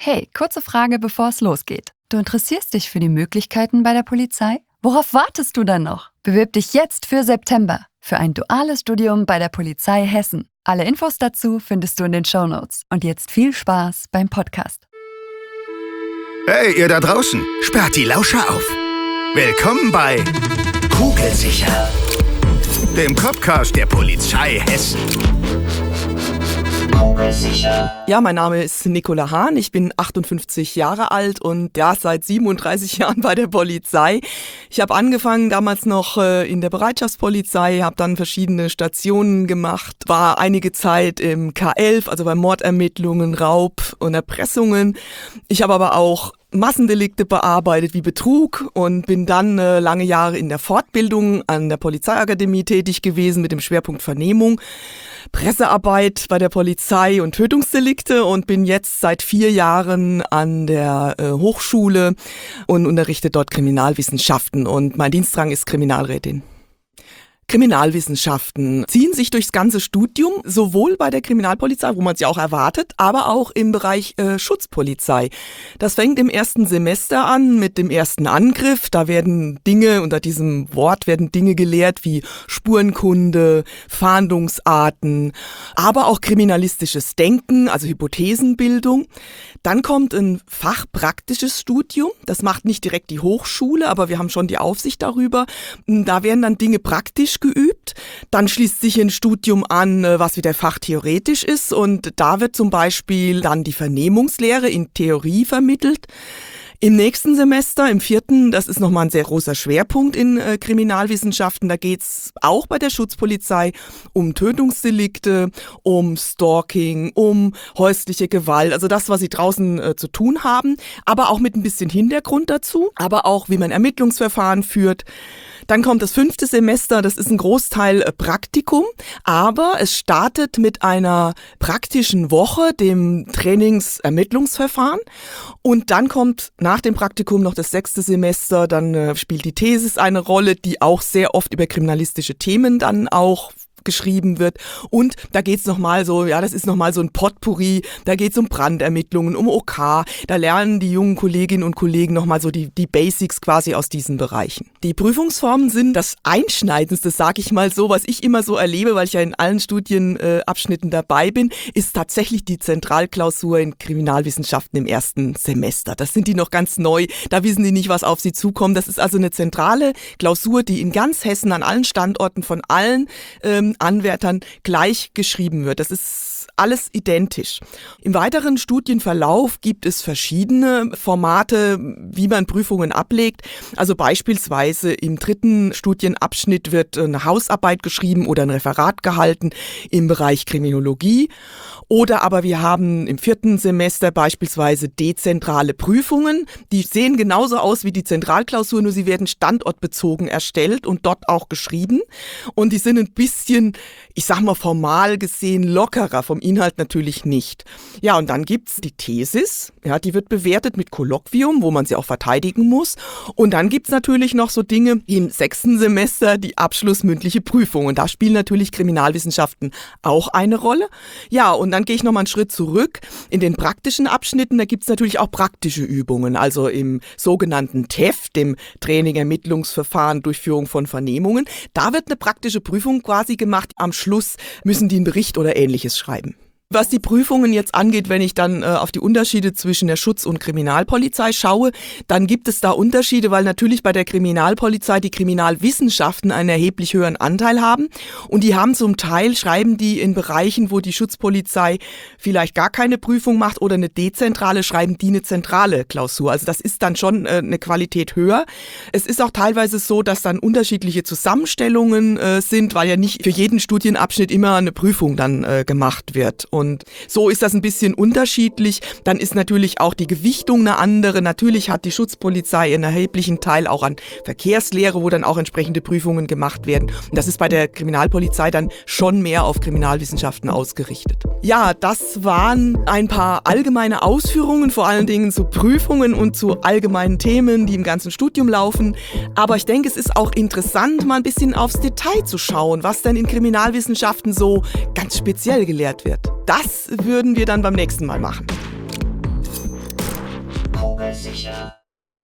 Hey, kurze Frage, bevor es losgeht. Du interessierst dich für die Möglichkeiten bei der Polizei? Worauf wartest du dann noch? Bewirb dich jetzt für September für ein duales Studium bei der Polizei Hessen. Alle Infos dazu findest du in den Shownotes. Und jetzt viel Spaß beim Podcast. Hey, ihr da draußen, sperrt die Lauscher auf. Willkommen bei Kugelsicher, dem Copcast der Polizei Hessen. Ja, mein Name ist Nicola Hahn, ich bin 58 Jahre alt und ja, seit 37 Jahren bei der Polizei. Ich habe angefangen damals noch in der Bereitschaftspolizei, habe dann verschiedene Stationen gemacht, war einige Zeit im K11, also bei Mordermittlungen, Raub und Erpressungen. Ich habe aber auch Massendelikte bearbeitet wie Betrug und bin dann lange Jahre in der Fortbildung an der Polizeiakademie tätig gewesen mit dem Schwerpunkt Vernehmung, Pressearbeit bei der Polizei und Tötungsdelikte und bin jetzt seit 4 Jahren an der Hochschule und unterrichte dort Kriminalwissenschaften und mein Dienstrang ist Kriminalrätin. Kriminalwissenschaften ziehen sich durchs ganze Studium, sowohl bei der Kriminalpolizei, wo man sie auch erwartet, aber auch im Bereich Schutzpolizei. Das fängt im ersten Semester an mit dem ersten Angriff. Da werden Dinge, unter diesem Wort werden Dinge gelehrt wie Spurenkunde, Fahndungsarten, aber auch kriminalistisches Denken, also Hypothesenbildung. Dann kommt ein fachpraktisches Studium. Das macht nicht direkt die Hochschule, aber wir haben schon die Aufsicht darüber. Da werden dann Dinge praktisch geübt. Dann schließt sich ein Studium an, was wieder fachtheoretisch ist und da wird zum Beispiel dann die Vernehmungslehre in Theorie vermittelt. Im nächsten Semester, im 4., das ist nochmal ein sehr großer Schwerpunkt in Kriminalwissenschaften, da geht's auch bei der Schutzpolizei um Tötungsdelikte, um Stalking, um häusliche Gewalt, also das, was sie draußen zu tun haben, aber auch mit ein bisschen Hintergrund dazu, aber auch, wie man Ermittlungsverfahren führt. Dann kommt das 5. Semester, das ist ein Großteil Praktikum, aber es startet mit einer praktischen Woche, dem Trainingsermittlungsverfahren und dann kommt nach dem Praktikum noch das 6. Semester, dann spielt die Thesis eine Rolle, die auch sehr oft über kriminalistische Themen dann auch geschrieben wird und da geht's nochmal so, ja, das ist nochmal so ein Potpourri, da geht's um Brandermittlungen, um OK, da lernen die jungen Kolleginnen und Kollegen nochmal so die Basics quasi aus diesen Bereichen. Die Prüfungsformen sind das Einschneidendste, sag ich mal so, was ich immer so erlebe, weil ich ja in allen Studienabschnitten dabei bin, ist tatsächlich die Zentralklausur in Kriminalwissenschaften im ersten Semester. Das sind die noch ganz neu, da wissen die nicht, was auf sie zukommt. Das ist also eine zentrale Klausur, die in ganz Hessen an allen Standorten von allen Anwärtern gleich geschrieben wird. Das ist alles identisch. Im weiteren Studienverlauf gibt es verschiedene Formate, wie man Prüfungen ablegt. Also beispielsweise im 3. Studienabschnitt wird eine Hausarbeit geschrieben oder ein Referat gehalten im Bereich Kriminologie. Oder aber wir haben im 4. Semester beispielsweise dezentrale Prüfungen. Die sehen genauso aus wie die Zentralklausur, nur sie werden standortbezogen erstellt und dort auch geschrieben. Und die sind ein bisschen, ich sag mal formal gesehen, lockerer, vom Inhalt natürlich nicht. Ja, und dann gibt's die Thesis, ja, die wird bewertet mit Kolloquium, wo man sie auch verteidigen muss. Und dann gibt's natürlich noch so Dinge wie im 6. Semester die abschlussmündliche Prüfung. Und da spielen natürlich Kriminalwissenschaften auch eine Rolle. Ja, und dann gehe ich nochmal einen Schritt zurück. In den praktischen Abschnitten, da gibt's natürlich auch praktische Übungen. Also im sogenannten TEF, dem Training, Ermittlungsverfahren, Durchführung von Vernehmungen. Da wird eine praktische Prüfung quasi gemacht. Am Schluss müssen die einen Bericht oder Ähnliches schreiben. Was die Prüfungen jetzt angeht, wenn ich dann auf die Unterschiede zwischen der Schutz- und Kriminalpolizei schaue, dann gibt es da Unterschiede, weil natürlich bei der Kriminalpolizei die Kriminalwissenschaften einen erheblich höheren Anteil haben und die haben zum Teil, schreiben die in Bereichen, wo die Schutzpolizei vielleicht gar keine Prüfung macht oder eine dezentrale, schreiben die eine zentrale Klausur. Also das ist dann schon eine Qualität höher. Es ist auch teilweise so, dass dann unterschiedliche Zusammenstellungen sind, weil ja nicht für jeden Studienabschnitt immer eine Prüfung dann gemacht wird. Und so ist das ein bisschen unterschiedlich. Dann ist natürlich auch die Gewichtung eine andere. Natürlich hat die Schutzpolizei einen erheblichen Teil auch an Verkehrslehre, wo dann auch entsprechende Prüfungen gemacht werden. Und das ist bei der Kriminalpolizei dann schon mehr auf Kriminalwissenschaften ausgerichtet. Ja, das waren ein paar allgemeine Ausführungen, vor allen Dingen zu Prüfungen und zu allgemeinen Themen, die im ganzen Studium laufen. Aber ich denke, es ist auch interessant, mal ein bisschen aufs Detail zu schauen, was denn in Kriminalwissenschaften so ganz speziell gelehrt wird. Das würden wir dann beim nächsten Mal machen. kugelsicher.